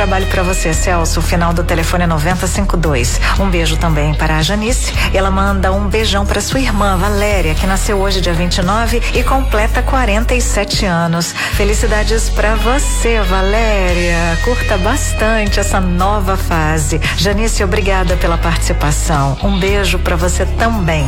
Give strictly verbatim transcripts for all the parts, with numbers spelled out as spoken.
trabalho pra você, Celso. O final do telefone é noventa e cinquenta e dois. Um beijo também para a Janice. Ela manda um beijão pra sua irmã, Valéria, que nasceu hoje, dia vinte e nove, e completa quarenta e sete anos. Felicidades pra você, Valéria. Curta bastante essa nova fase. Janice, obrigada pela participação. Um beijo pra você também.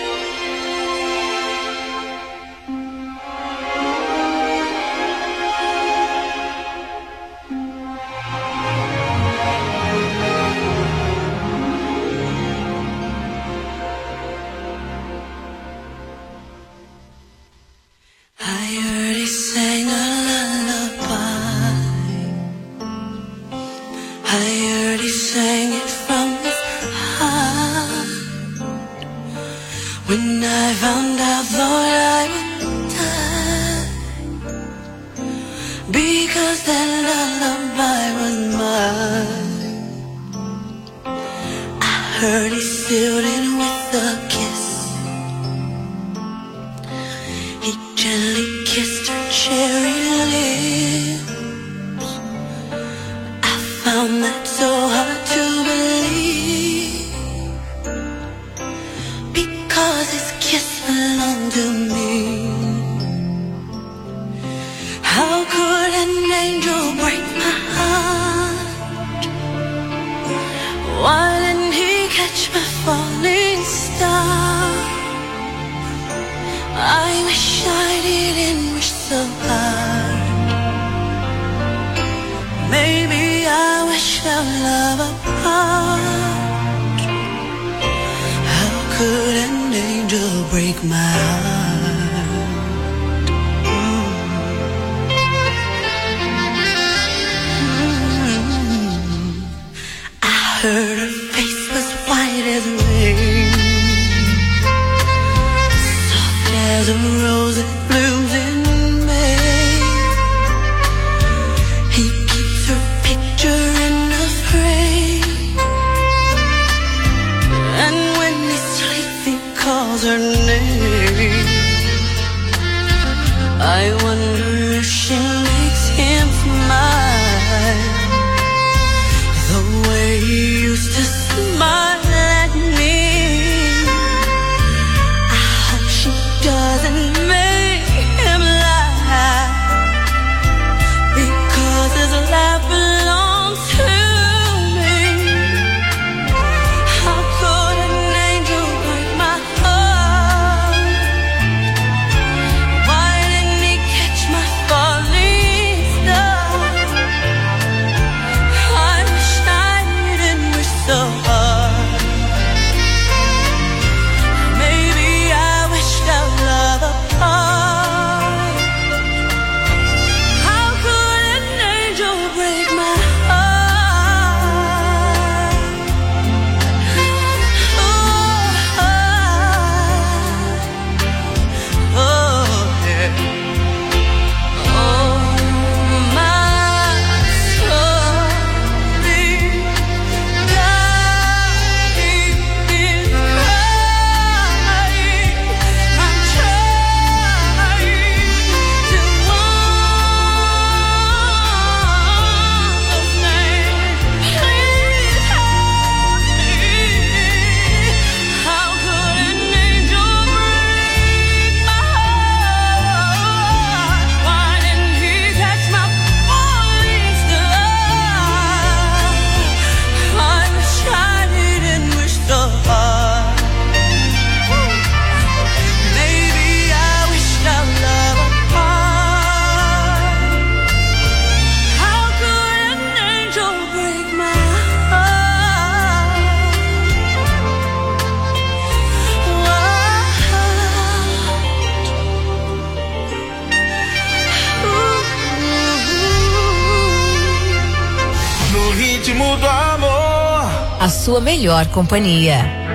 Sua melhor companhia.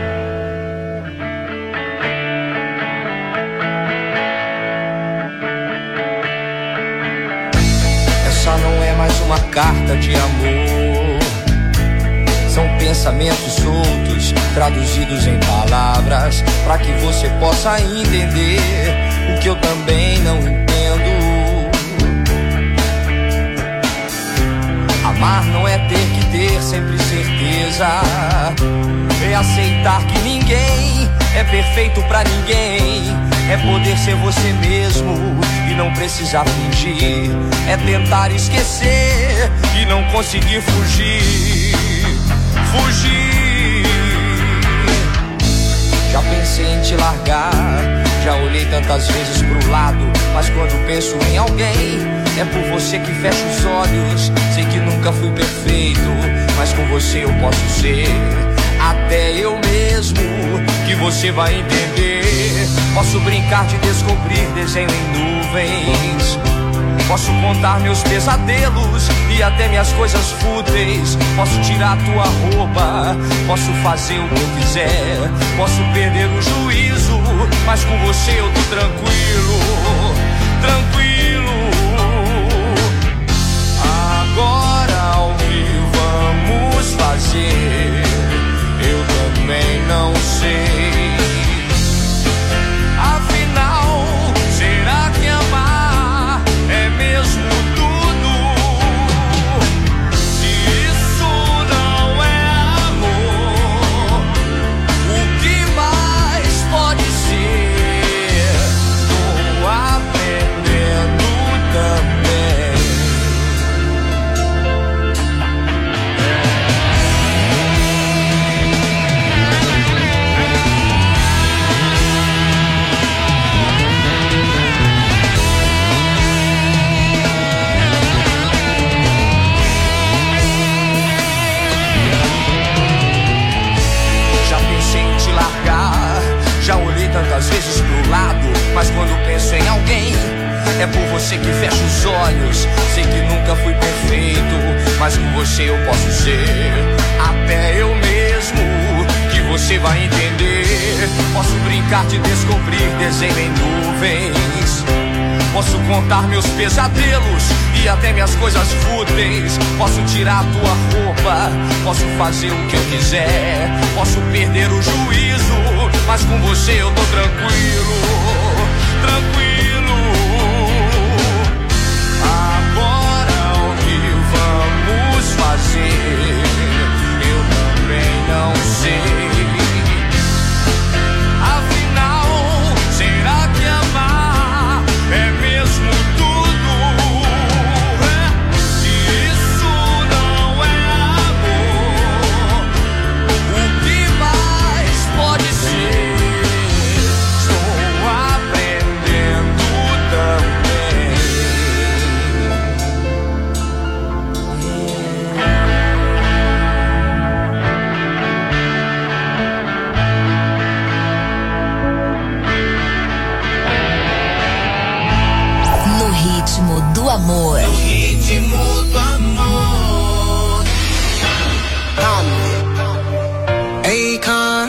Essa não é mais uma carta de amor. São pensamentos soltos, traduzidos em palavras, para que você possa entender o que eu também não entendo. Amar não é ter que ter sempre certeza, é aceitar que ninguém é perfeito pra ninguém, é poder ser você mesmo e não precisar fingir, é tentar esquecer e não conseguir fugir, fugir. Já pensei em te largar, já olhei tantas vezes pro lado, mas quando penso em alguém, é por você que fecho os olhos. Sei que nunca fui perfeito, mas com você eu posso ser até eu mesmo, que você vai entender. Posso brincar de descobrir desenho em nuvens, posso contar meus pesadelos e até minhas coisas fúteis. Posso tirar tua roupa, posso fazer o que eu quiser, posso perder o juízo, mas com você eu tô tranquilo, tranquilo. Agora o que vamos fazer, eu também não sei. Afinal, será que amar é mesmo tudo? Se isso não é amor, o que mais pode ser? Tô aprendendo também. Já olhei tantas vezes pro lado, mas quando penso em alguém, é por você que fecho os olhos. Sei que nunca fui perfeito, mas com você eu posso ser até eu mesmo, que você vai entender. Posso brincar de descobrir desenho em nuvens, posso contar meus pesadelos e até minhas coisas fúteis. Posso tirar tua roupa, posso fazer o que eu quiser, posso perder o juízo, mas com você eu tô tranquilo, tranquilo. Agora o que vamos fazer, eu também não sei. Afinal, será que amar é mesmo tudo? Se isso não é amor, o que mais pode ser? Estou aprendendo também. No ritmo do amor. No ritmo do amor. Akon.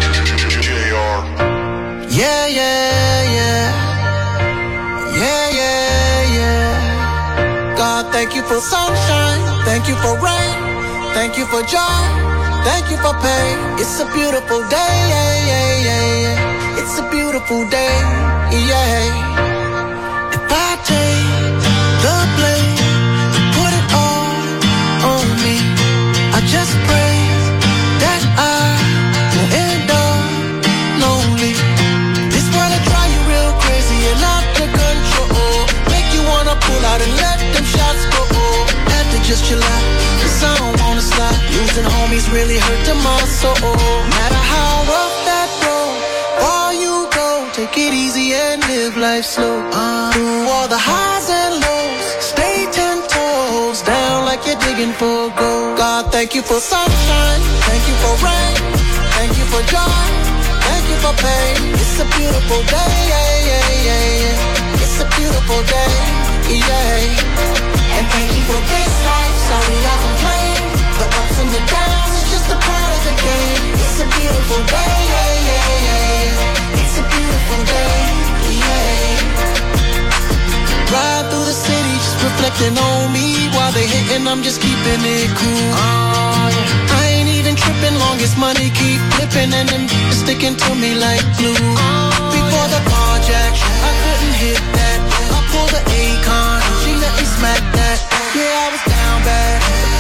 Yeah, yeah, yeah. Yeah, yeah, yeah. God, thank you for sunshine. Thank you for rain. Thank you for joy. Thank you for pain. It's a beautiful day. Yeah, yeah, yeah, yeah. It's a beautiful day. Yeah. If I take the blame, put it all on me, I just pray that I won't end up lonely. This wanna drive you real crazy and out of control, make you wanna pull out and let them shots go. Had to just chill out, cause I don't wanna stop. Losing homies really hurt to my soul. Matter how rough that road, far you go, take it easy and live life slow. uh, Through all the highs and lows, stay ten toes down like you're digging for gold. God, thank you for sunshine. Thank you for rain. Thank you for joy. Thank you for pain. It's a beautiful day, yeah, yeah, yeah, yeah. It's a beautiful day, yeah. And thank you for this life. Sorry I complain. The ups and the downs, it's just a part of the game. It's a beautiful day, yeah, yeah, yeah. It's a beautiful day, yeah. Ride through the city, just reflecting on me. While they hating, I'm just keeping it cool. Oh, yeah. I ain't even tripping, long as money keep flipping and them sticking to me like glue. Oh, before the project, I couldn't hit that. I pulled the Akon, she let me smack that. Yeah, I was down bad, but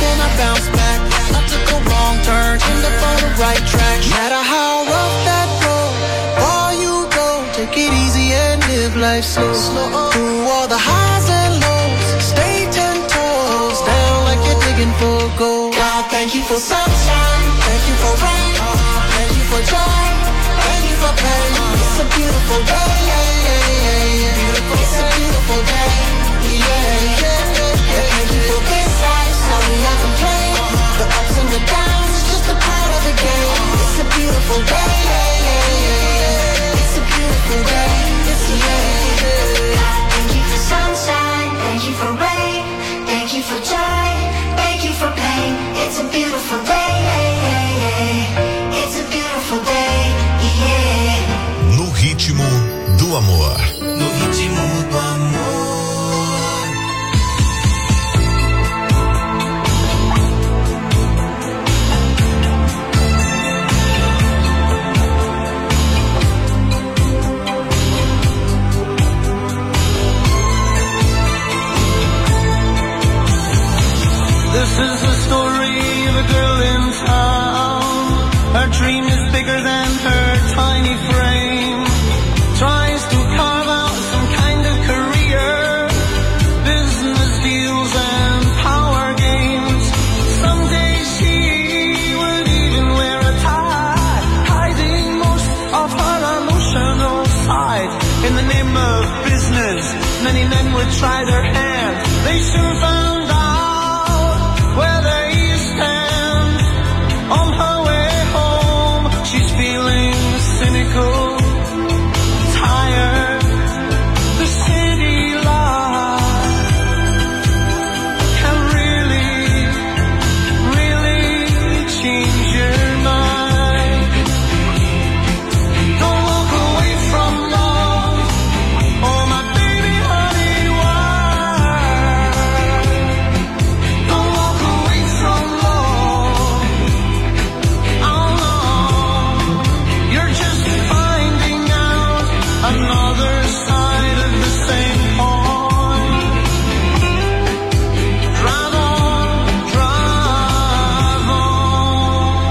then I bounced back. I took a wrong turn, ended up on the right track. No matter how rough that road, far you go, take it easy and live life slow. slow. Through all the highs and lows, stay ten toes down like you're digging for gold. God, thank you for sunshine, thank you for rain, thank you for joy, thank you for pain. It's a beautiful day, yeah, yeah, yeah, yeah. Beautiful, it's a beautiful day, yeah, yeah, yeah, yeah. Thank you for this life, sorry I complain. The ups and the downs, it's just a part of the game. It's a beautiful day, yeah, yeah, yeah, yeah. It's a beautiful day, it's a yeah, yeah. Thank you for sunshine, thank you for rain, thank you for joy, thank you for pain. It's a beautiful day, yeah, yeah, yeah. It's a beautiful day, yeah. No ritmo do amor. No ritmo do amor. This is the story of a girl in town. Her dream is bigger than her tiny frame. Tries to carve out some kind of career, business deals and power games. Someday she would even wear a tie, hiding most of her emotional side. In the name of business, many men would try their hand. They soon found out where they stand. On her way home, she's feeling cynical, tired. The city life can really, really change your mind. Don't walk away from love, oh my baby honey, why? Don't walk away from love, oh no. You're just finding out another side of the same coin. Drive on, drive on.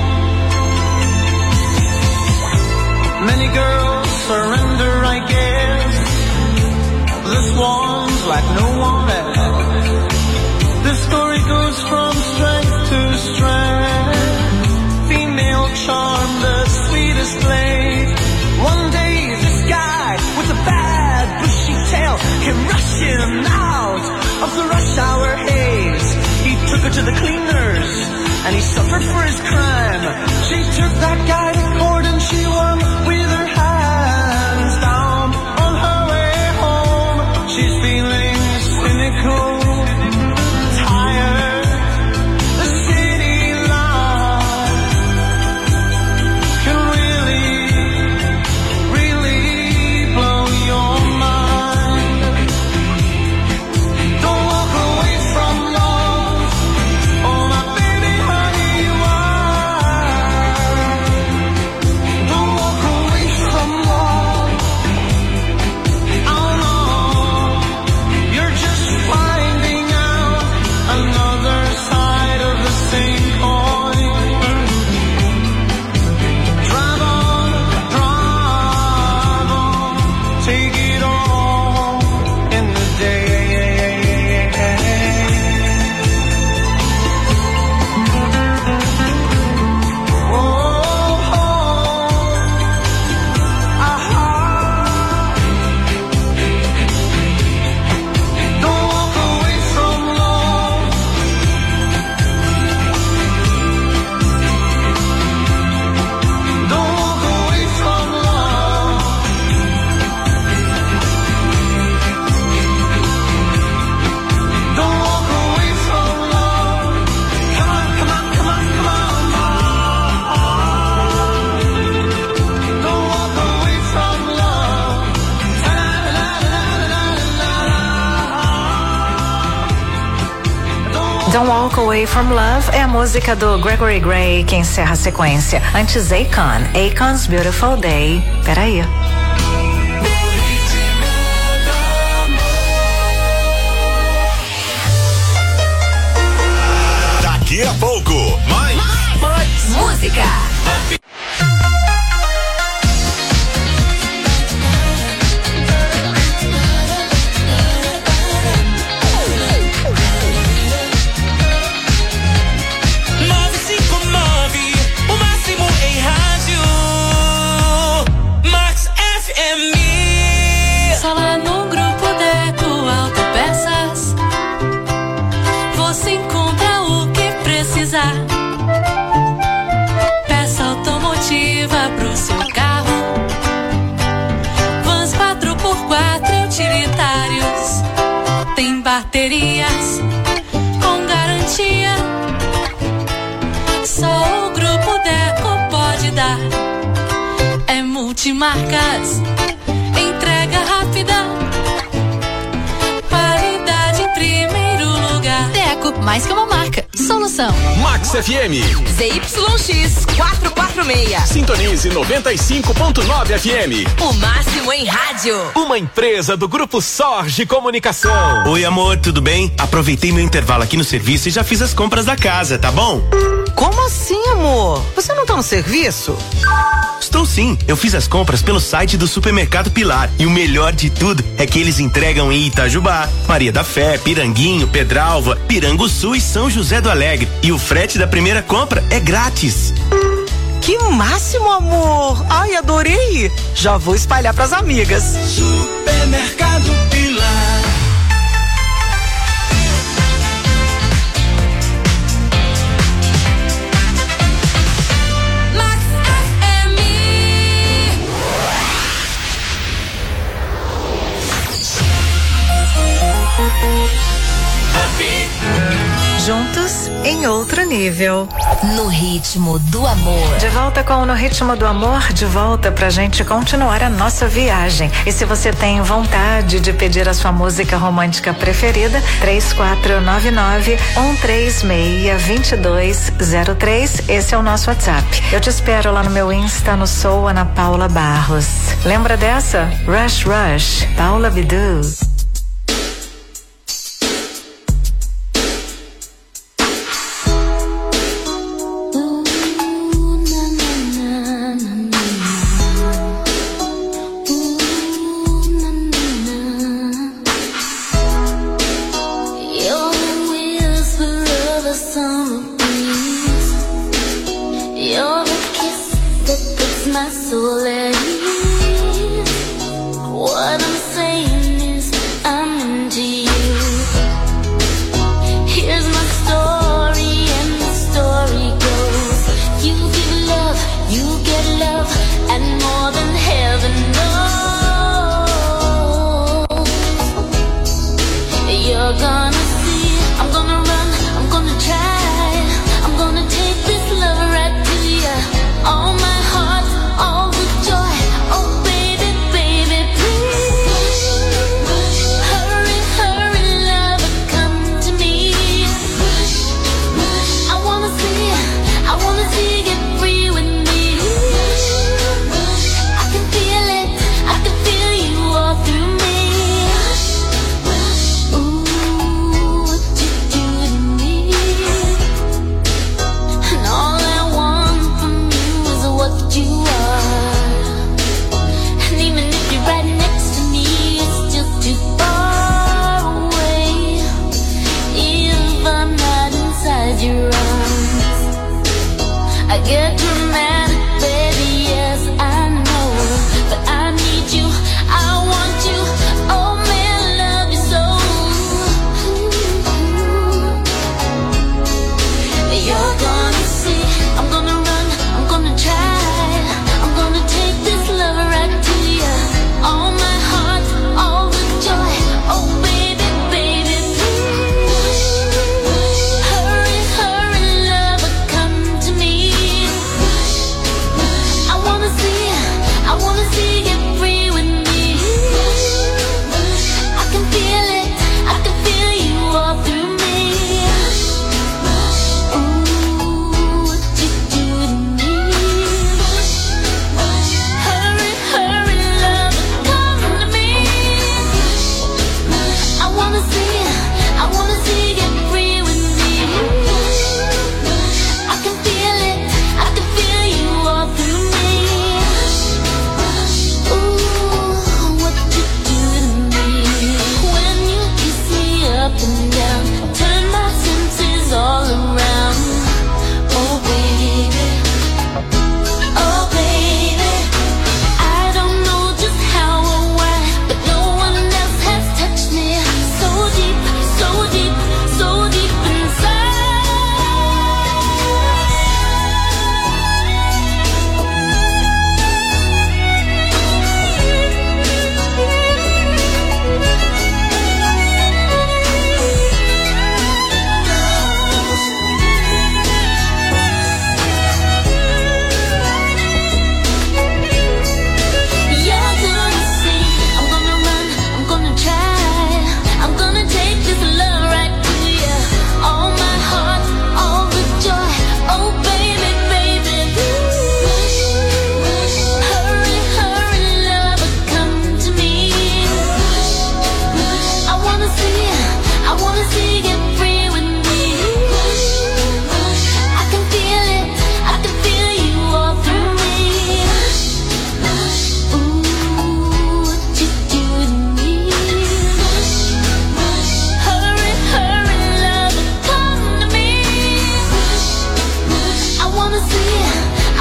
Many girls surrender, I guess. This one's like no one else. This story goes from strength to strength. Female charm, the sweetest lady. One day this guy with a bad bushy tail came rushing out of the rush hour haze. He took her to the cleaners and he suffered for his crime. She took that guy to court and she won with her hands down. On her way home, she's feeling cynical, tired. The city life can really, really blow your mind. Don't walk away from love, oh my baby honey, why? Don't walk away from love, oh no. You're just finding out another side of the same coin. Drive on, drive on, take it all in the day. Oh, aha. Don't walk away from love. Don't walk away from love. Don't walk away from love. Come on, come on, come on, come on. Don't walk away from love. Don't Walk Away From Love é a música do Gregory Gray que encerra a sequência. Antes Akon, Akon's Beautiful Day. Peraí. Daqui Daqui a pouco, mais, mais, mais música. nove cinco nove, o máximo em rádio. Max F M. Sala no grupo Deco Autopeças. Você encontra o que precisar. Peça automotiva pro seu carro. Vans quatro por quatro utilitários. Tem baterias com garantia. Só o grupo Deco pode dar. É multimarcas, entrega rápida, qualidade em primeiro lugar. Deco, mais que uma marca, solução. Max F M. Z Y X quatrocentos e quarenta e seis. Sintonize noventa e cinco ponto nove F M. O máximo em rádio. Uma empresa do Grupo Sorge Comunicação. Oi, amor, tudo bem? Aproveitei meu intervalo aqui no serviço e já fiz as compras da casa, tá bom? Como assim, amor? Você não tá no serviço? Estou sim, eu fiz as compras pelo site do Supermercado Pilar e o melhor de tudo é que eles entregam em Itajubá, Maria da Fé, Piranguinho, Pedralva, Piranguçu e São José do Alegre. E o frete da primeira compra é grátis. Que máximo, amor! Ai, adorei! Já vou espalhar pras amigas. Supermercado Pilar. Juntos em outro nível. No ritmo do amor. De volta com o No Ritmo do Amor, de volta pra gente continuar a nossa viagem. E se você tem vontade de pedir a sua música romântica preferida, três quatro nove nove, um três seis, dois dois zero três, esse é o nosso WhatsApp. Eu te espero lá no meu Insta, no Sou Ana Paula Barros. Lembra dessa? Rush Rush, Paula Bidu.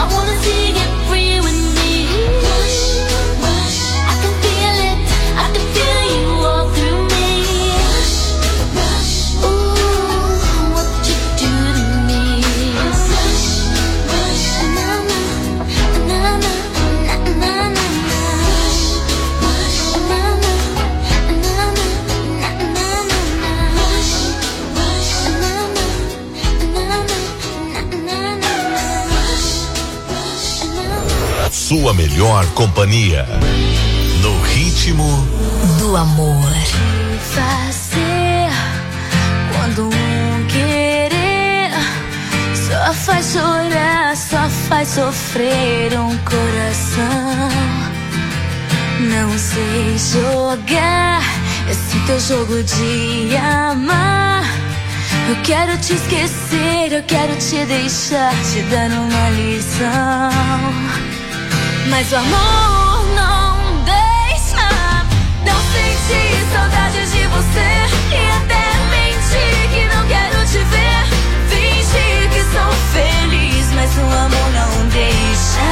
I wanna see it free with me. Rush, rush, I can feel it, I can feel you all through me. Rush, rush, ooh, what you do to me. Rush, rush, na na, na na, na na na na. Rush, rush, na na, na na, na na na na. Rush, rush, na na, na na, na na na. Sua melhor companhia. No ritmo do amor. Fazer quando um querer só faz chorar, só faz sofrer um coração. Não sei jogar esse teu jogo de amar. Eu quero te esquecer, eu quero te deixar, te dando uma lição. Mas o amor não deixa. Não senti saudade de você e até menti que não quero te ver. Fingi que sou feliz, mas o amor não deixa.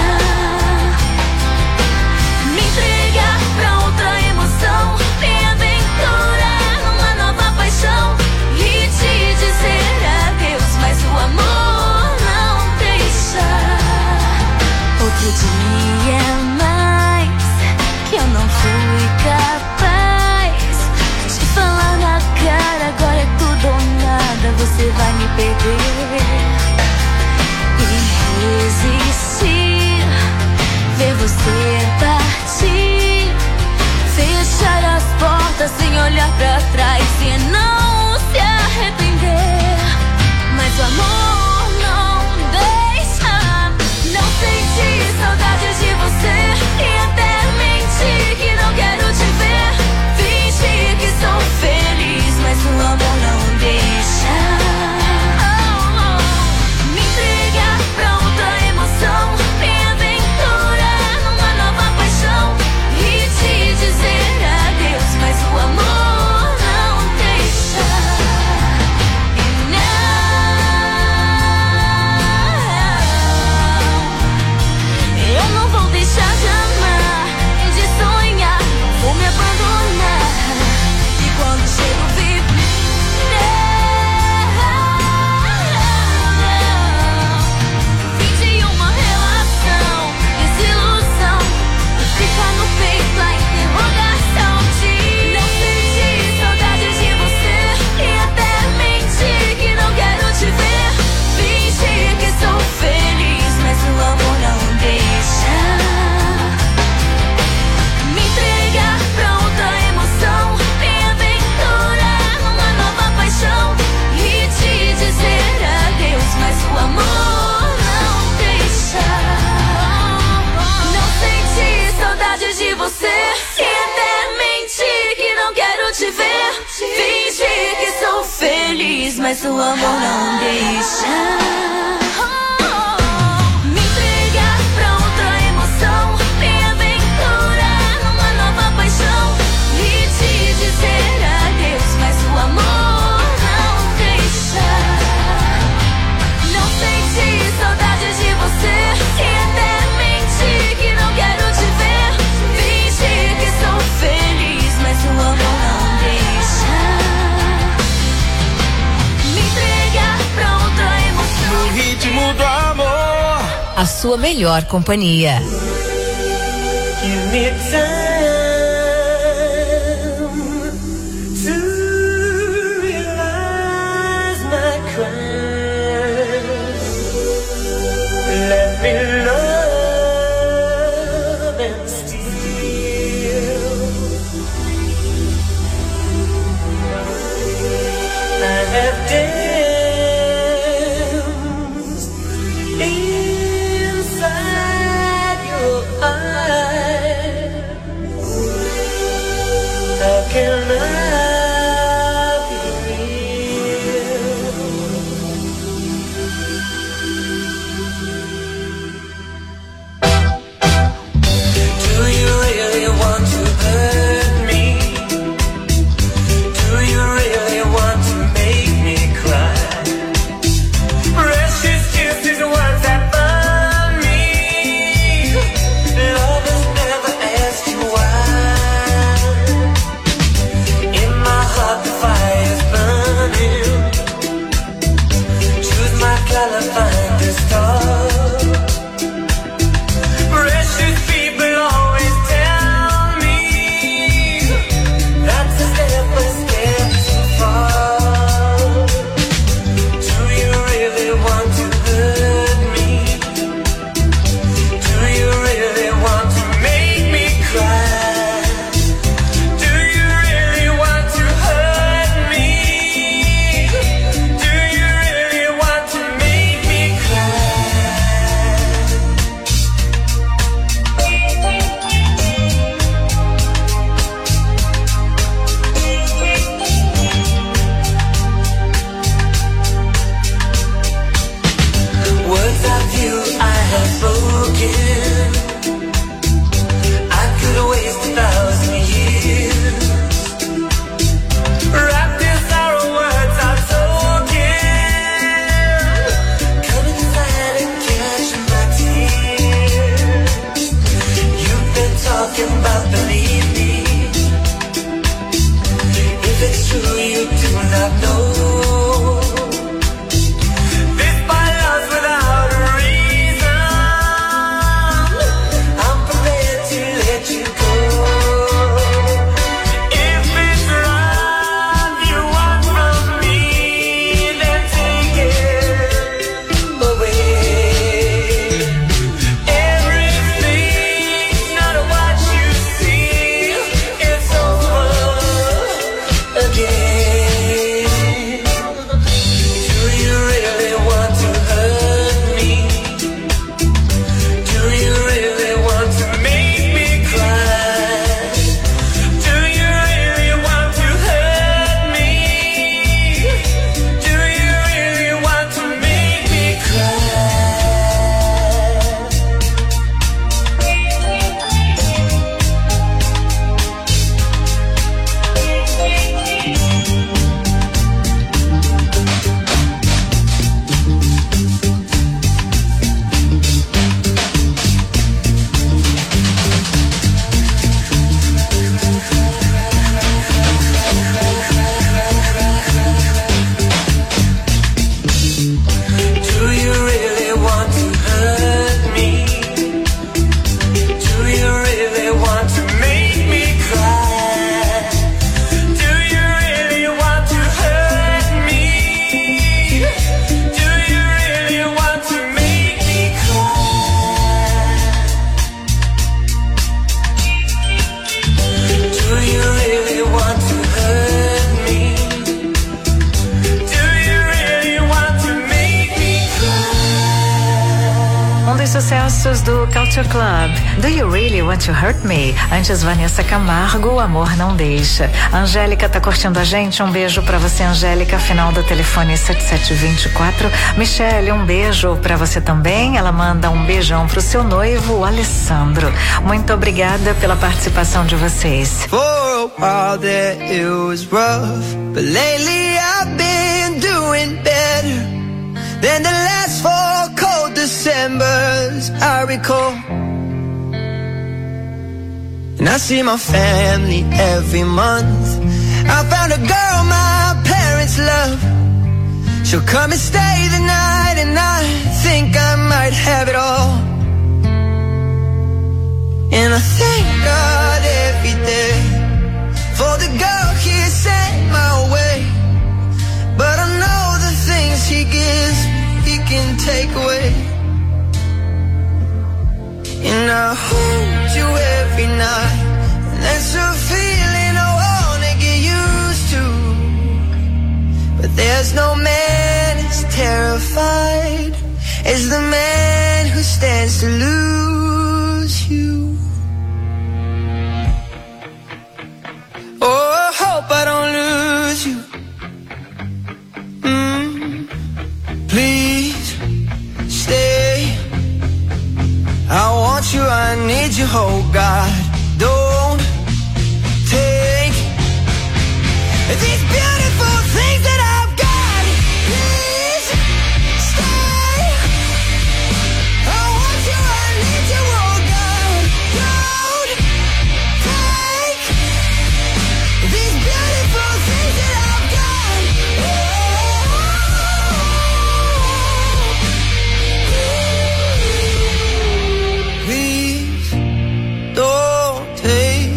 Me entregar pra outra emoção, me aventurar numa nova paixão e te dizer adeus, mas o amor não deixa. Outro dia mais que eu não fui capaz de falar na cara, agora é tudo ou nada, você vai me perder. E resistir, ver você partir, fechar as portas sem olhar pra trás e não se arrepender. Mas o amor não deixa. Não senti saudade de você e até menti que não quero te ver. Fingi que sou feliz, mas o amor não deixa. Oh, oh. Me entregar pra outra emoção, me aventurar numa nova paixão e te dizer adeus, mas o amor não deixa. E não, eu não vou deixar de amar, de sonhar, não vou me abandonar. E quando chego vivo, fim de uma relação, desilusão, fica no peito a interrogação de não senti saudade de você e até menti que não quero te ver. Fingi que sou feliz, mas o amor não deixa. Me entregar pra outra emoção, me aventurar numa nova paixão e te dizer adeus, mas o amor não deixa. Não senti saudade de você e até menti que não quero te ver. Fingi que sou feliz, mas o amor não deixa. Me entregar pra outra emoção, me aventurar numa nova paixão e te dizer adeus, mas o amor não deixa. Não senti saudade de você e até menti que não quero te ver. Fingi que sou feliz, mas o amor não deixa. Me entregar pra outra emoção. No ritmo do amor, A sua melhor companhia. Give me time to realize my crime. Let me love and steal. I have danced inside your eyes. How can I be real? Do you really want to hurt me? Do you really want to make me cry? Precious kisses, words that burn. sucessos do Culture Club. Do You Really Want to Hurt Me? Antes, Vanessa Camargo, O Amor Não Deixa. Angélica tá curtindo a gente, um beijo pra você, Angélica, final do telefone sete sete dois quatro. Michele, um beijo pra você também, ela manda um beijão pro seu noivo, o Alessandro. Muito obrigada pela participação de vocês. For a while there it was rough, but lately I've been doing better than the last four cold Decembers I recall. And I see my family every month. I found a girl my parents love. She'll come and stay the night, and I think I might have it all. And I thank God every day for the girl He sent my way. But I know the things He gives He can take away. And I hold you every night, and that's a feeling I wanna get used to. But there's no man as terrified as the man who stands to lose you. Oh, I hope I don't lose you. Mm. Please stay. I want you, I need you, oh God. Don't take these beautiful things that I've got. Please stay. I want you, I need you, oh God. Don't take these beautiful things that I've got. Please don't take.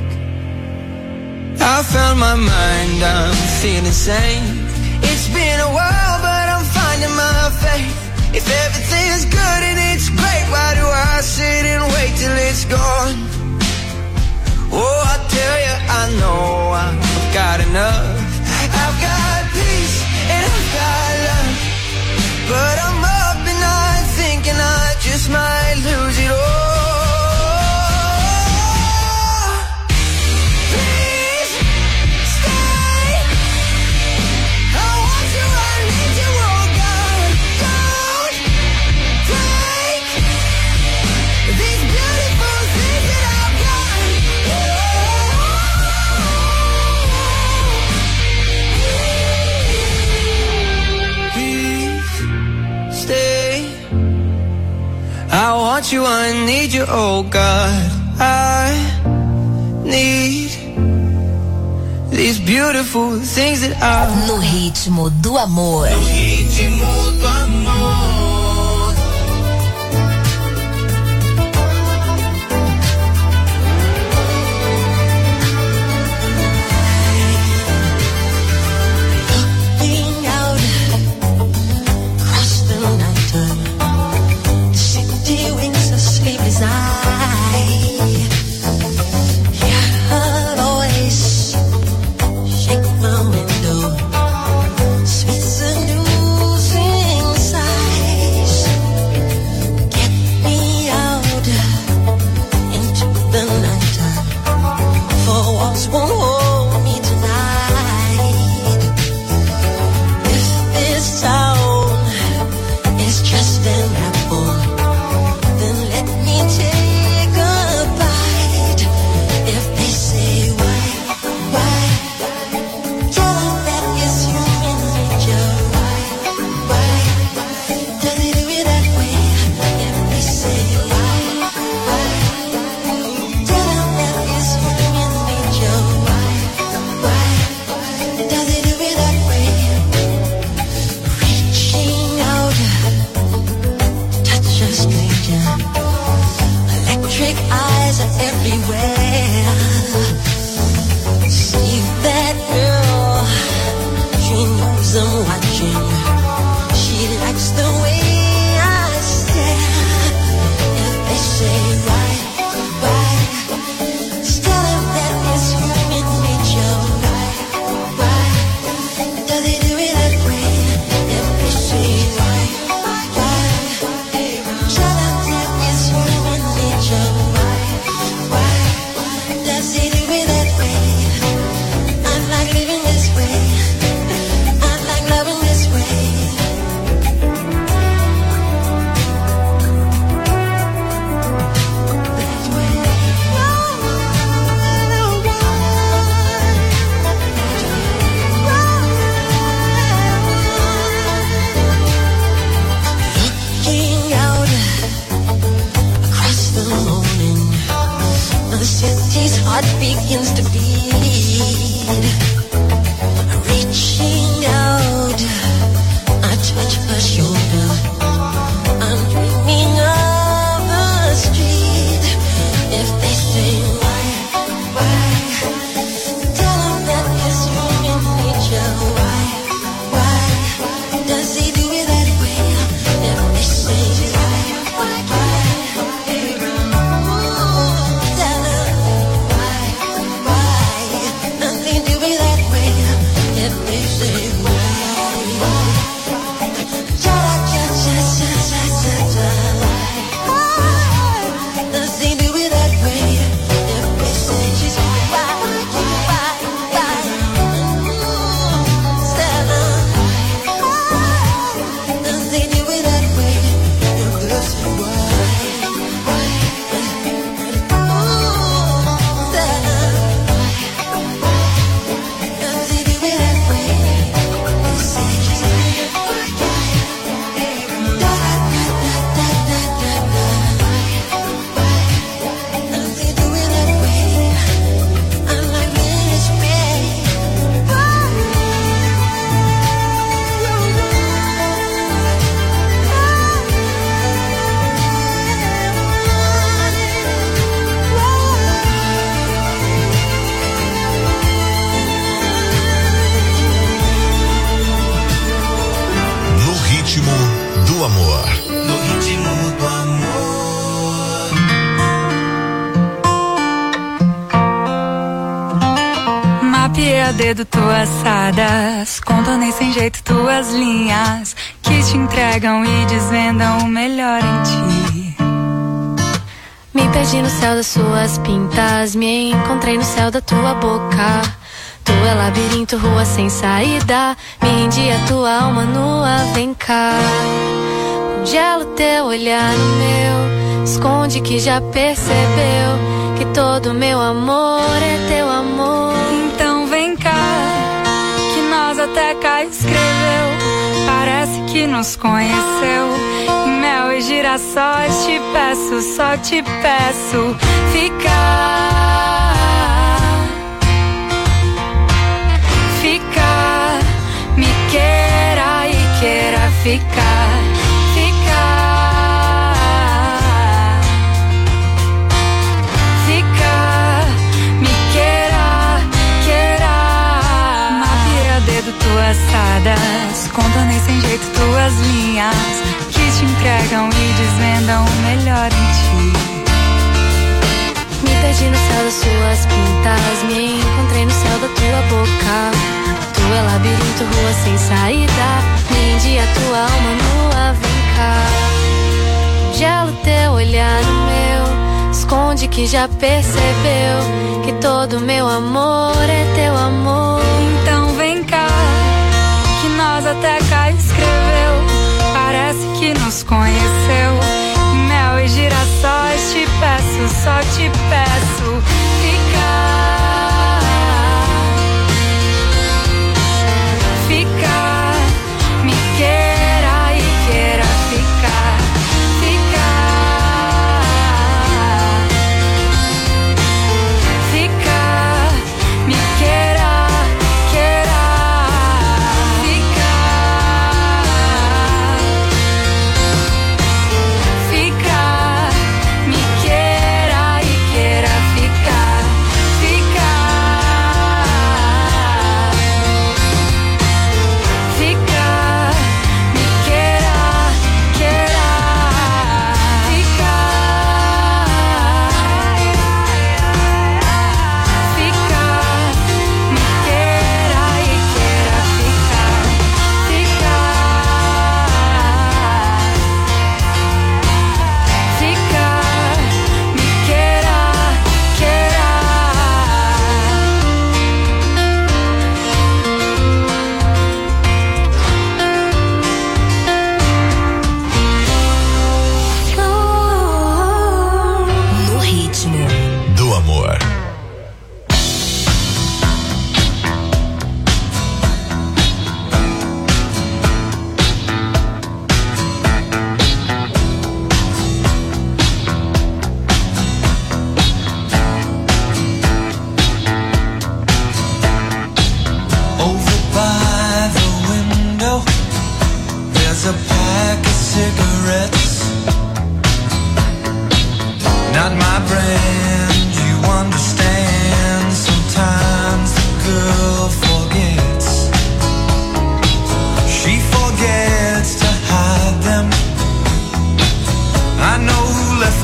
I found my mind, I'm feeling sane. It's been a while, but I'm finding my faith. If everything is good and it's great, why do I sit and wait till it's gone? Oh, I tell you, I know I've got enough. I've got peace and I've got love, but I'm up and I'm thinking I just might lose it all. I want you, I need you, oh God. I need these beautiful things that I... No ritmo do amor. No ritmo do amor. Looking out across the night, the city winks a sleepless eye. Hear her voice shake my window, sweet seducing sighs. Get me out into the night, for walls won't hold me tonight. If this town is just an apple, then let me take a bite. If they say why, why, tell them that it's human nature. Why, why, does it do it that way? If they say why, why, tell them that it's human nature. Why, why, does it do it that way? Reaching out, touch a stranger. Electric eyes are everywhere. See that girl, she knows I'm watching. She likes the way I stare. If they say why, why, tell them that it's human nature. Why, why, does it do it that way? If they say why, why, tell them heart begins to beat. Reaching out, I touch her shoulder. I'm dreaming of a street. If they say why, why, tell them that it's human nature. Why, why, does he do it that way? If they say why, why, why, tell them why, why, does he do it that way? If they say why, why, cha cha cha cha cha cha cha, why does he do it that way? If they say she's why, why, why, tell them why does he do it that way? If they say why, why, tell them does he do it that way? They say she's why, da da da da da da da. Does he do it that way? I'm like this way. No ritmo do amor. No ritmo do amor. Mapeei a dedo tuas sadas, contornei sem jeito tuas linhas que te entregam e desvendam o melhor em ti. Me perdi no céu das suas pintas, me encontrei no céu da tua boca. Tu é labirinto, rua sem saída, me rendi a tua alma nua, vem cá. Congela o teu olhar no meu, esconde que já percebeu que todo meu amor é teu amor. Então vem cá, que nós até cá escreveu, parece que nos conheceu. Em mel e girassóis te peço, só te peço ficar. Ficar, me queira e queira ficar. Ficar, ficar, me queira, queira. Mapeei a dedo tuas sadas, contornei sem jeito tuas linhas que te entregam e desvendam o melhor em ti. Me perdi no céu das suas pintas, me encontrei no céu da tua boca. Tu é labirinto, rua sem saída, me rendi a tua alma nua, vem cá. Congela o teu olhar no meu, esconde que já percebeu que todo meu amor é teu amor. Então vem cá, que nós até cá escreveu, parece que nos conheceu. Em mel e girassóis te peço, só te peço ficar. Ficar, me queira e queira ficar. Ficar, ficar, me queira, queira ficar. Ficar, me queira e queira ficar.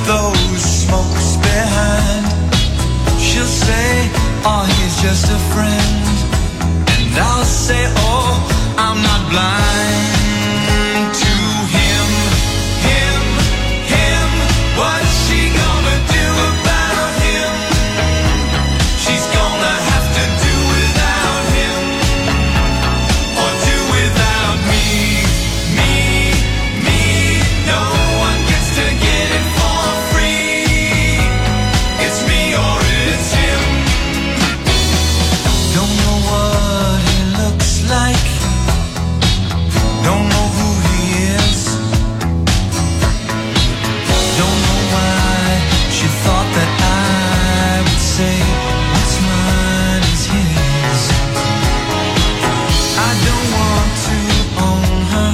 those smokes behind. She'll say, oh, he's just a friend. And I'll say, oh, I'm not blind to him, him, him. What's she gonna do about him? She's gonna have to do without him, or do without me, me, me. No one gets to get it for free. It's me or it's him. Don't know what he looks like. Don't know who he is. Don't know why she thought that I would say what's mine is his. I don't want to own her,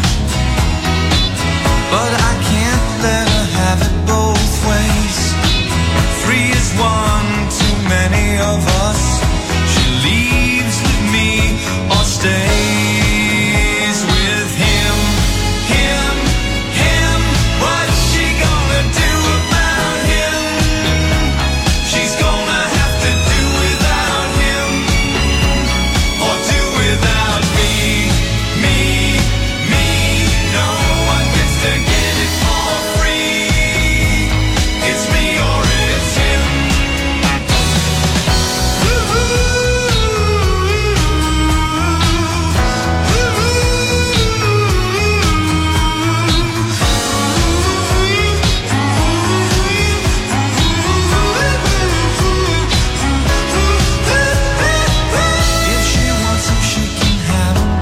but I can't let her have it both ways. Three is one too many of us. She leaves with me or stays with him, him, him. What's she gonna do about him? She's gonna have to do without him, or do without me, me, me. No one gets to get it for free. It's me or it's him. If she wants him, she can have him,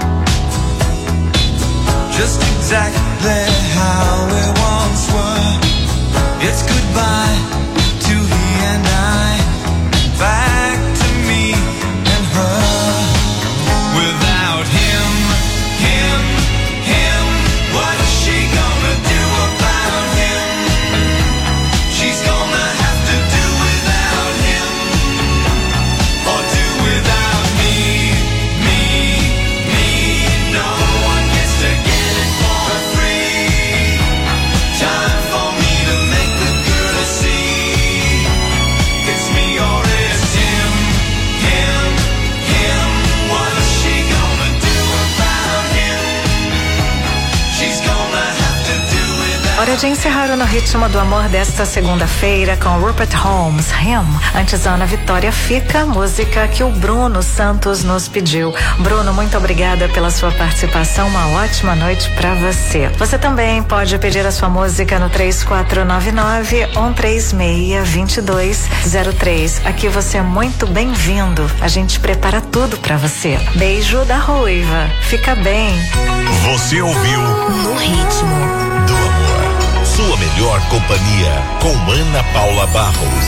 just exactly how we once were. It's goodbye to he and I, back to me and her. Without him, him, him. What's she gonna do about him? She's gonna have to do without him, or do without me, me, me. No one gets to get it for free. Time for me to make the girl see. It's me or it's him, him, him. What's she gonna do about him? She's gonna have to do without. Hora de encerrar o No Ritmo do Amor desta segunda-feira com Rupert Holmes, Him. Antes, Ana Vitória Fica, música que o Bruno Santos nos pediu. Bruno, muito obrigada pela sua participação, uma ótima noite pra você. Você também pode pedir a sua música no três quatro nove nove, um três seis, dois dois zero três. Aqui você é muito bem-vindo, a gente prepara tudo pra você. Beijo da Ruiva, fica bem. Você ouviu No Ritmo do Amor. Sua melhor companhia com Ana Paula Barros.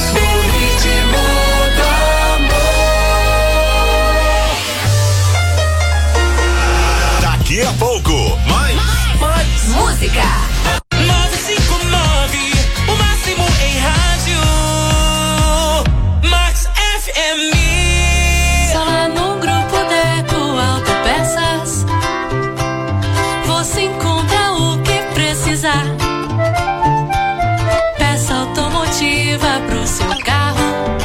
Daqui a pouco, mais, mais música. nove cinco nove, o máximo em rádio. Max F M. Só lá no Grupo Deco Autopeças você encontra o que precisar. Peça automotiva pro seu carro,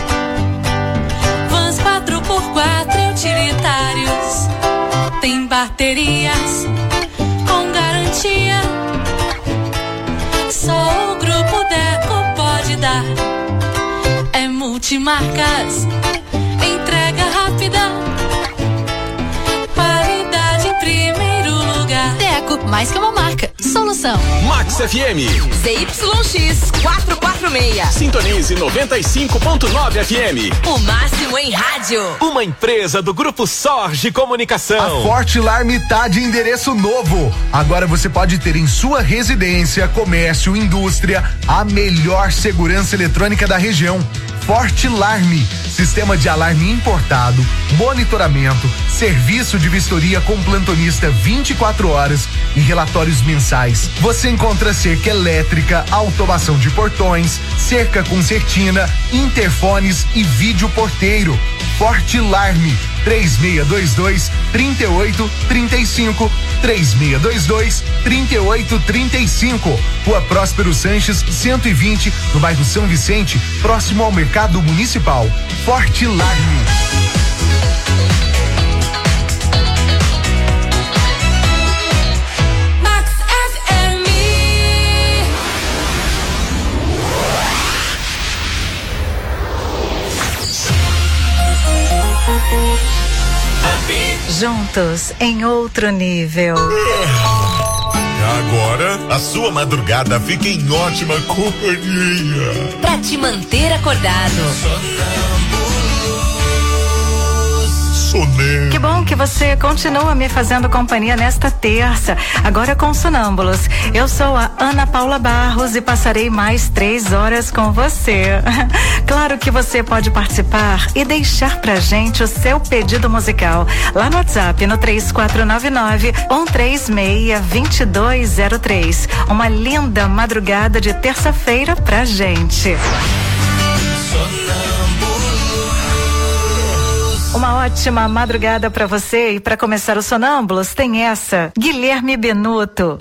vans quatro por quatro e utilitários. Tem baterias com garantia, só o Grupo Deco pode dar. É multimarcas, entrega rápida, qualidade em primeiro lugar. Deco, mais que uma marca, solução. Max F M. Z Y X quatrocentos e quarenta e seis. Sintonize noventa e cinco ponto nove F M. O máximo em rádio. Uma empresa do Grupo Sorge Comunicação. A Forte Alarme tá de endereço novo. Agora você pode ter em sua residência, comércio, indústria, a melhor segurança eletrônica da região. Forte Alarme, sistema de alarme importado, monitoramento, serviço de vistoria com plantonista vinte e quatro horas e relatórios mensais. Você encontra cerca elétrica, automação de portões, cerca com certina, interfones e vídeo porteiro. Forte Larme, três seis dois dois, três oito três cinco, três seis dois dois, três oito três cinco. Rua Próspero Sanches, cento e vinte, no bairro São Vicente, próximo ao Mercado Municipal. Forte Larme. Juntos em outro nível. Agora a sua madrugada fica em ótima companhia. Pra te manter acordado. Que bom que você continua me fazendo companhia nesta terça, agora com Sonâmbulos. Eu sou a Ana Paula Barros e passarei mais três horas com você. Claro que você pode participar e deixar pra gente o seu pedido musical lá no WhatsApp no três quatro nove nove, um três seis, dois dois zero três. Uma linda madrugada de terça-feira pra gente. Uma ótima madrugada pra você e pra começar o Sonâmbulos tem essa, Guilherme Benuto.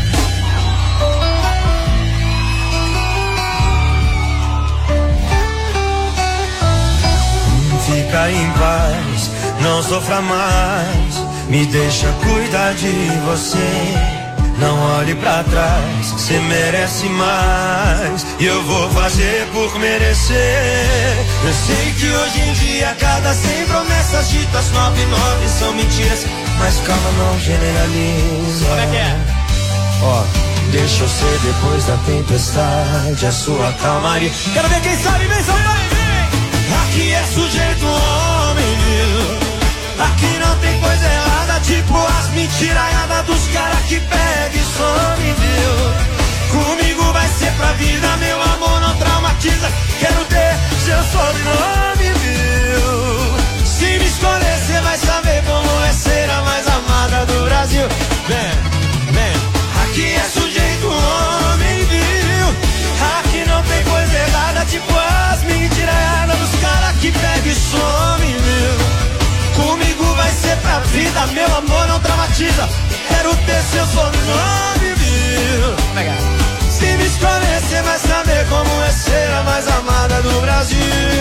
Fica em paz, não sofra mais, me deixa cuidar de você. Não olhe pra trás, cê merece mais, e eu vou fazer por merecer. Eu sei que hoje em dia cada cem promessas ditas, nove nove são mentiras, mas calma, não generaliza. Como é que é? Ó, deixa eu ser depois da tempestade a sua calmaria. Quero ver quem sabe, vem, sabe, vem! Aqui é sujeito homem, viu? Aqui não tem coisa errada, tipo as mentiraiadas dos caras que pega e some, viu? Comigo vai ser pra vida, meu amor não traumatiza. Quero ter seu sobrenome, viu? Se me escolher, cê vai saber como é ser a mais amada do Brasil. Vem, vem, aqui é sujeito homem, viu? Aqui não tem coisa errada, tipo as mentiraiadas dos caras que pega e some, viu? Comigo vai ser pra vida, meu amor não traumatiza. Quero ter seu sobrenome, viu? Se me escolher, cê vai saber como é ser a mais amada do Brasil.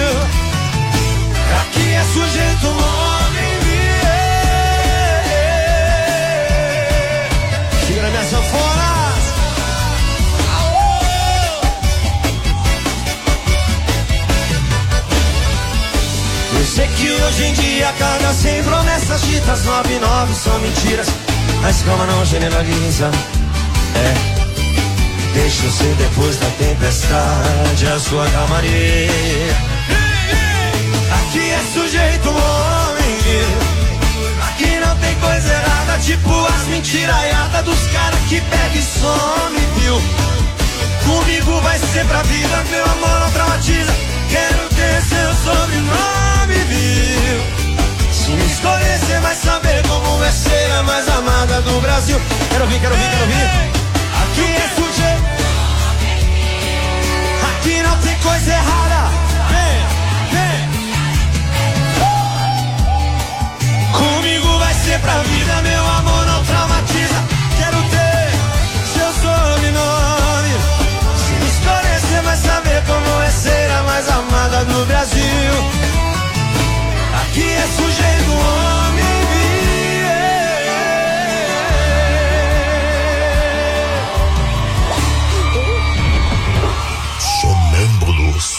Aqui é sujeito homem, viu? Segura minha sanfona. Eu sei que hoje em dia cada cem promessas ditas, nove nove são mentiras, mas calma, não generaliza. É, deixa eu ser depois da tempestade a sua calmaria. Aqui é sujeito homem, aqui não tem coisa errada, tipo as mentiraiadas dos caras que pega e some, viu? Comigo vai ser pra vida, meu amor não traumatiza. Quero ter seu sobrenome, viu? Se me escolher, cê vai saber como é ser a mais amada do Brasil. Quero ouvir, quero ouvir, quero ouvir. Aqui é sujeito, aqui não tem coisa errada. Vem, vem. Comigo vai ser pra vida, meu amor não traumatiza. Quero ter seu sobrenome. Se me escolher, cê vai saber como é ser a mais amada do Brasil. Aqui é sujeito homem, Sonâmbulos.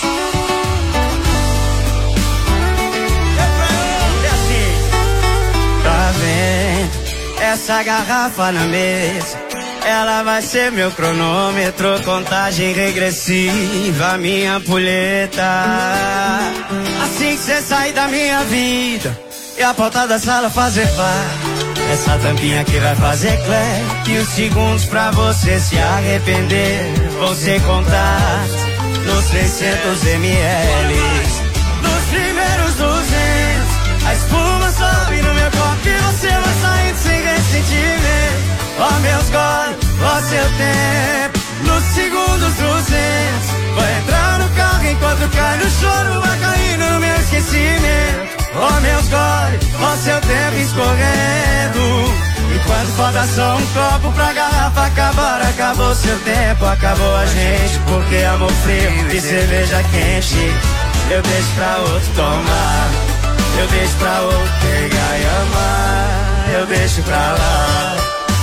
É assim, tá vendo essa garrafa na mesa? Ela vai ser meu cronômetro, contagem regressiva, minha ampulheta. Assim que cê sair da minha vida e a porta da sala fazer vá, essa tampinha que vai fazer clack, e os segundos pra você se arrepender vão ser contados nos seiscentos mililitros. Nos primeiros duzentos A espuma sobe no meu copo e você vai saindo sem ressentimento. Ó meus goles, ó seu tempo, nos segundos duzentos. Vai entrar no carro enquanto cai no choro, vai caindo no meu esquecimento. Ó meus goles, ó seu tempo escorrendo. Enquanto falta só um copo pra garrafa acabar, acabou seu tempo, acabou a gente. Porque amor frio e cerveja quente eu deixo pra outro tomar, eu deixo pra outro pegar e amar, eu deixo pra lá.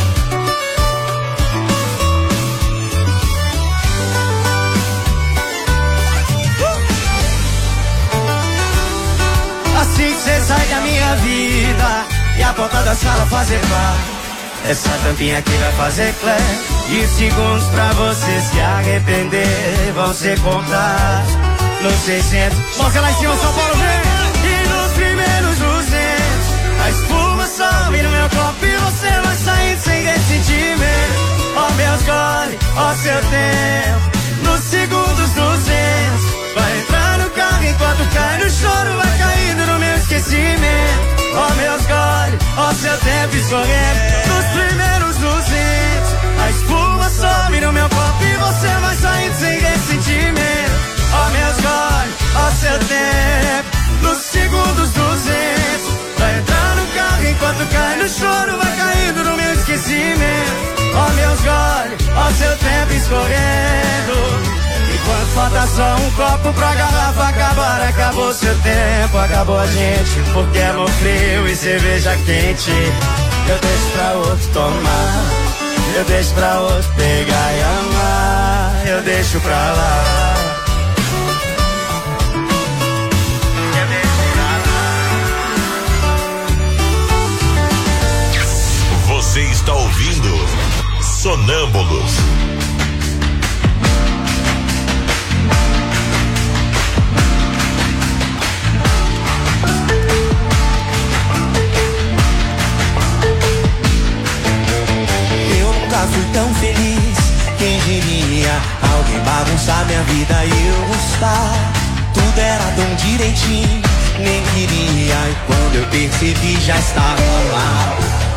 Assim que cê sai da minha vida e a porta da sala fazer bar, essa tampinha aqui vai fazer clé. E os segundos pra você se arrepender vão ser contados nos seiscentos. Mostra lá em cima, São Paulo, vem! E nos primeiros duzentos, a espuma sobe no meu copo e você vai saindo sem ressentimento. Ó meus goles, ó seu tempo, nos segundos duzentos. Vai entrar no carro enquanto cai no choro, vai caindo no meu esquecimento. Ó meus goles, ó seu tempo escorrendo nos primeiros duzentos. A espuma sobe no meu copo e você vai saindo sem ressentimento. Ó meus goles, ó seu tempo, nos segundos duzentos. Vai entrar no carro enquanto cai no choro, vai caindo no meu esquecimento. Ó meus goles, ó seu tempo escorrendo. Enquanto falta só um copo pra garrafa acabar, acabou seu tempo, acabou a gente. Porque amor frio e cerveja quente eu deixo pra outro tomar, eu deixo pra outro pegar e amar, eu deixo pra lá. Você está ouvindo Sonâmbulos. Eu nunca fui tão feliz, quem diria? Alguém bagunçar minha vida e eu gostar. Tudo era tão direitinho, nem queria. E quando eu percebi já estava lá,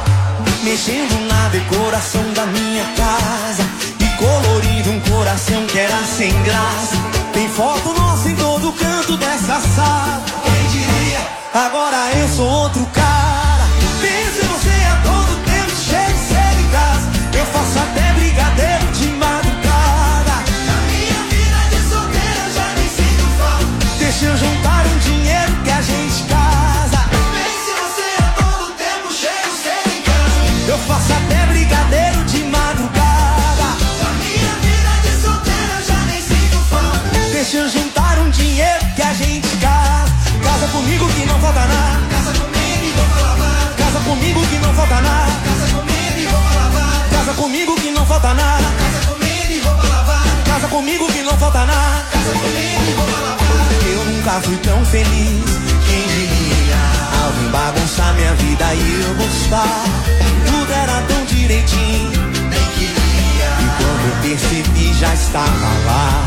mexendo na decoração da minha casa e colorindo um coração que era sem graça. Tem foto nossa em todo canto dessa sala. Quem diria? Agora eu sou outro cara. Pensa em você a todo tempo, chego cedo em casa. Eu faço até brigadeiro de madrugada. Na minha vida de solteiro eu já nem sinto falta. Deixa eu juntar um dinheiro que a gente casa. Pensa em você a todo tempo, chego cedo em casa. Eu faço até brigadeiro de madrugada. Na minha vida de solteiro eu já nem sinto falta. Deixa eu juntar um dinheiro que a gente casa. Casa comigo que não falta nada. Casa comigo e roupa lavar. Casa comigo que não falta nada. Casa comigo e roupa lavar. Casa comigo que não falta nada. Casa comigo e roupa lavar. Casa comigo que não falta nada. Casa comigo e roupa lavar. Eu nunca fui tão feliz, quem diria? Alguém bagunçar minha vida e eu gostar. Tudo era tão direitinho, nem queria. E quando eu percebi já estava lá,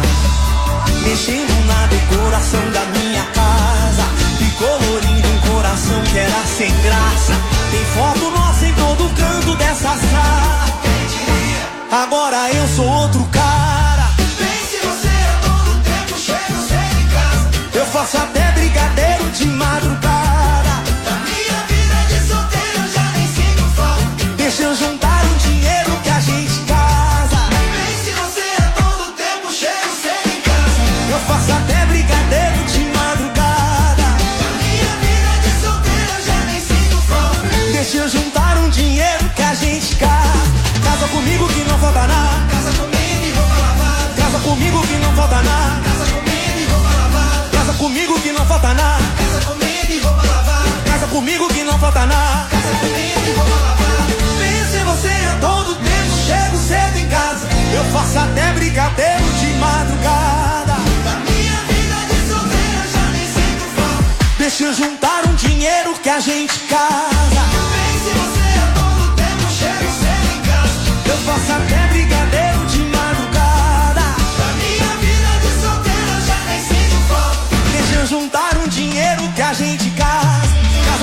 mexendo na decoração da minha casa e colorindo um coração que era sem graça. Tem foto nossa em todo canto dessa sala. Quem diria? Agora eu sou outro cara. Pense você a todo tempo, chego cedo em casa. Eu faço até brigadeiro de madrugada. Na minha vida de solteiro eu já nem sinto falta. Deixa eu juntar um dinheiro que a gente casa. Pense você a todo tempo, chego cedo em casa. Eu faço até brigadeiro de madrugada. Na minha vida de solteiro eu já nem sinto falta. Deixa eu juntar um dinheiro que a gente casa. Casa comigo que não falta nada. Casa comigo e roupa lavar. Casa comigo que não falta nada. Casa comigo e roupa lavar. Casa comigo que não falta nada. Casa comigo e roupa lavar. Casa comigo que não falta nada. Casa comigo e roupa lavar. Pense em você a todo tempo, chego cedo em casa. Eu faço até brigadeiro de madrugada. Na minha vida de solteiro eu já nem sinto falta. Deixa eu juntar um dinheiro que a gente casa. Pense em você a todo tempo, chego cedo em casa. Eu faço até brigadeiro de madrugada. Na minha vida de solteiro eu já nem sinto falta. Deixa eu juntar um dinheiro que a gente casa.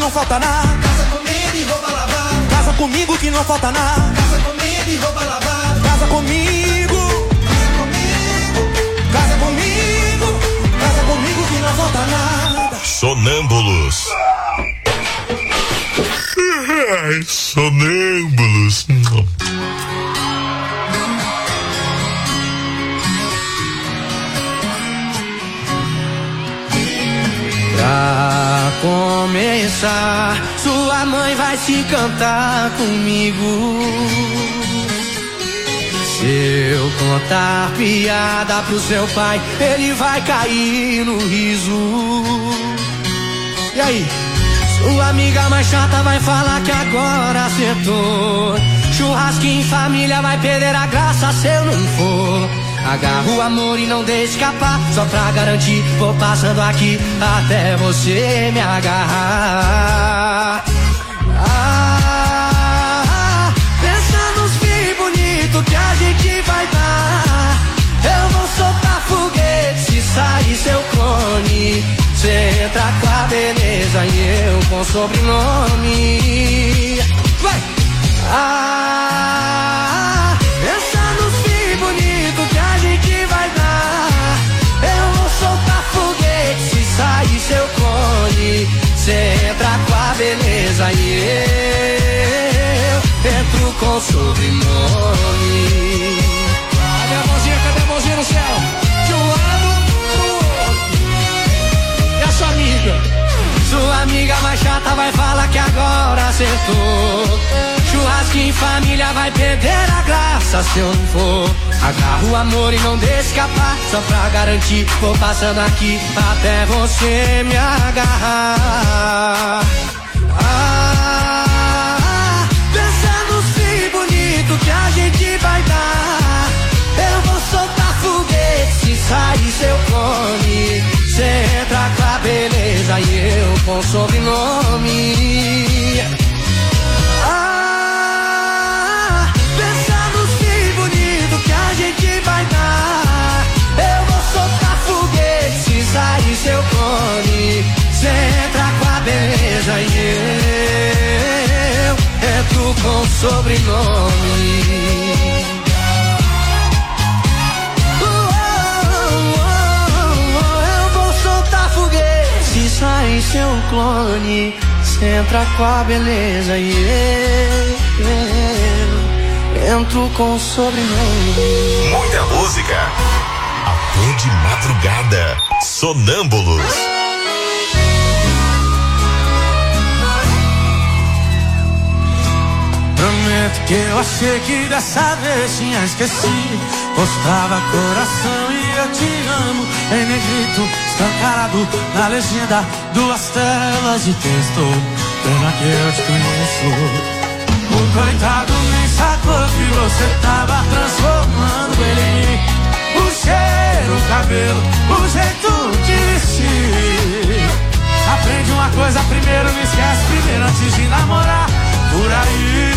não falta nada. Casa, comida e roupa lavada. Casa comigo que não falta nada. Casa, comida e roupa lavada. Casa comigo. Casa comigo. Casa comigo. Casa comigo que não falta nada. Sonâmbulos. Ai, sonâmbulos. Pra começar, sua mãe vai se cantar comigo. Se eu contar piada pro seu pai, ele vai cair no riso. E aí? Sua amiga mais chata vai falar que agora acertou. Churrasquinho em família vai perder a graça se eu não for. Agarra o amor e não deixe escapar. Só pra garantir, vou passando aqui até você me agarrar. Ah, pensa nos filhos bonitos que a gente vai dar. Eu vou soltar foguete se sair seu clone. Cê entra com a beleza e eu com sobrenome. Vai! Ah, pensa nos filhos bonitos que a gente vai dar. Eu vou soltar foguete se sair seu clone. Cê entra com a beleza e eu entro com sobrenome. Cadê a mãozinha, cadê a mãozinha no céu? De um lado pro outro. E a sua amiga? Sua amiga mais chata vai falar que agora acertou. Churrasquinho em família vai perder a graça se eu não for. Agarra o amor e não deixa escapar. Só pra garantir, vou passando aqui até você me agarrar. Ah, pensa nos filhos bonitos que a gente vai dar. Eu vou soltar foguete se sair seu clone. Cê entra com a beleza e eu com sobrenome. Ah, pensa nos filhos bonitos que a gente vai dar. Eu vou soltar foguete se sair seu clone. Cê entra com a beleza e eu entro com sobrenome. Se sair seu clone, cê entra com a beleza e eu entro com sobrenome. Muita música. Até de madrugada. Sonâmbulos. Prometo que eu achei que dessa vez tinha esquecido. Postava coração e eu te amo em negrito, escancarado na legenda, duas telas de texto. Pena que eu te conheço. O coitado nem sacou que você tava transformando ele em mim. O cheiro, o cabelo, o jeito de vestir. Aprende uma coisa primeiro, não esquece primeiro antes de namorar. Por aí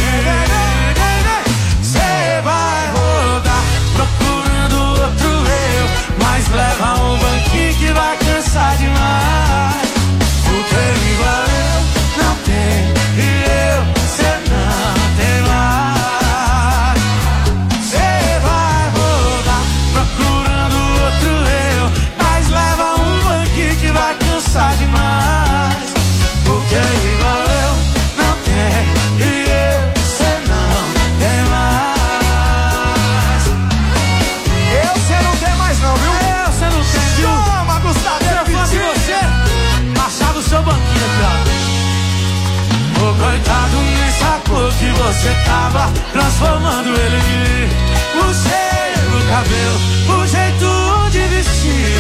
cê vai rodar procurando outro eu, mas leva um banquinho que vai cansar demais. Porque igual eu não tem e eu cê não tem mais. Cê vai rodar procurando outro eu, mas leva um banquinho que vai cansar demais. Porque igual eu não tem e eu cê não tem mais. Eu cê não tem mais não, viu? Eu cê não tem, viu? Toma, Gustavo, se eu fosse você, baixava o seu banquinho aqui, ó. O coitado nem sacou que você tava transformando ele em mim. O cheiro, o cabelo, o jeito de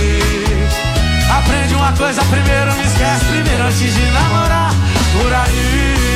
vestir. Aprende uma coisa primeiro, não esquece primeiro antes de namorar. Por aí